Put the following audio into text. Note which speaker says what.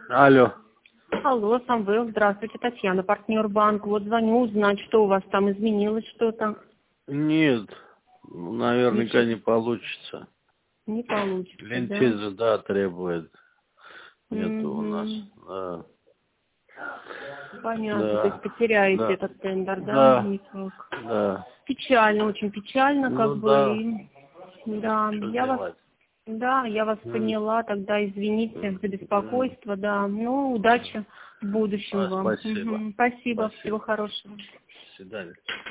Speaker 1: Алло.
Speaker 2: Алло, Самвел, здравствуйте, Татьяна, партнер банка. Вот звоню узнать, что у вас там изменилось что-то.
Speaker 1: Нет, наверняка
Speaker 2: Ничего.
Speaker 1: не получится.
Speaker 2: Не получится, да?
Speaker 1: Лентеза, да, требует. Нету у нас.
Speaker 2: Угу.
Speaker 1: Да.
Speaker 2: Понятно, то есть
Speaker 1: Да.
Speaker 2: потеряете
Speaker 1: Да.
Speaker 2: этот тендер, да?
Speaker 1: Да.
Speaker 2: Никак.
Speaker 1: Да.
Speaker 2: Печально, очень печально,
Speaker 1: Ну
Speaker 2: как бы.
Speaker 1: да.
Speaker 2: И, да,
Speaker 1: Что
Speaker 2: я вас,
Speaker 1: делать?
Speaker 2: да, я вас поняла, тогда извините за беспокойство, да. Ну, удачи в будущем вам.
Speaker 1: Спасибо.
Speaker 2: Мгм. Спасибо, всего
Speaker 1: Спасибо.
Speaker 2: хорошего.
Speaker 1: До свидания.